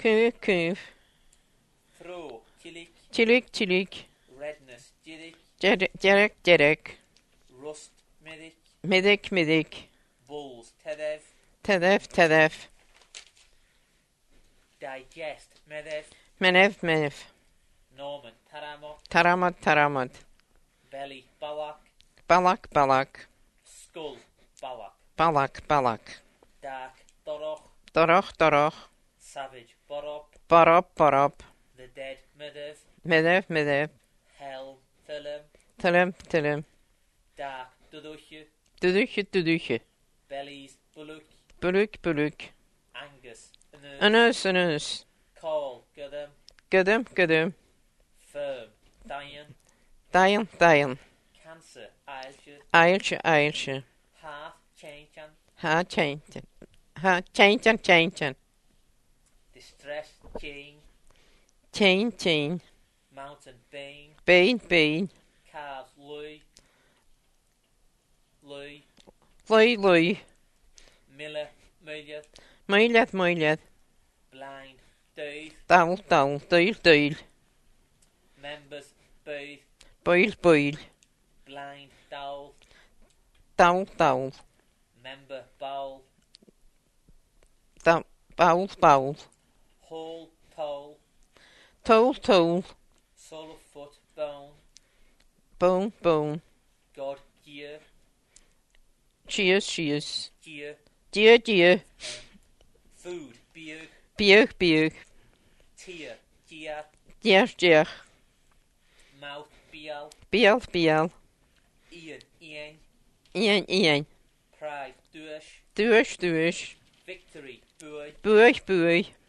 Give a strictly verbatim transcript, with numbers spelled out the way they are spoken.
Kuf, kuf. Throw, chillik. Chillik, chillik. Redness, jirrik. Jerek, jerek. Rust, middik. Medik, medik. Bulls, tedev. Tedef, tedef. Digest, medev. Menev, menev. Norman, taramot. Taramad, taramad. Belly, balak. Balak, balak. Skull, balak. Balak, balak. Dark, doroch. Doroch, doroch. Savage, borop. Borop, borop. The dead, medev. Medev, medev. Hell, thelem. Tılım, tılım. Dark, duduche. Düdükü, düdükü. Bellies, buluk. Bülük, bülük. Angus, anus. Önüz, önüz. Call, gudum. Gıdım, gıdım. Firm, dian. Dayın, dayın. Cancer, ailshu. Ayırşı, ayırşı. Heart, chanchan. Ha, çeynçen. Ha, çeynçen, çeynçen. Distress, chain. Çeyn, çeyn. Mountain, bane. Beyin, beyin. Calves, lui. Lui. Luy, luy. Miller, milliard. Mıylet, mıylet. Blind, dave. Davul, davul. Değil, değil. Members, booth. Bıyıl, bıyıl. Blind, dowel. Davul, davul. Member, bowl. Da, bavul, bavul. Hall, pole. Toğul, toğul. Sole of foot, bone. Bone, bone. God, gear. Cheers, cheers. Gear. Dier, dier. Food, beer. Bier, bier. Tear, gear. Dier, dier. Mouth, beal. Biel, biel. Ian, ian. Ien, ien. Pride, duish. Duish, duish. Victory, buoy. Buig, buig.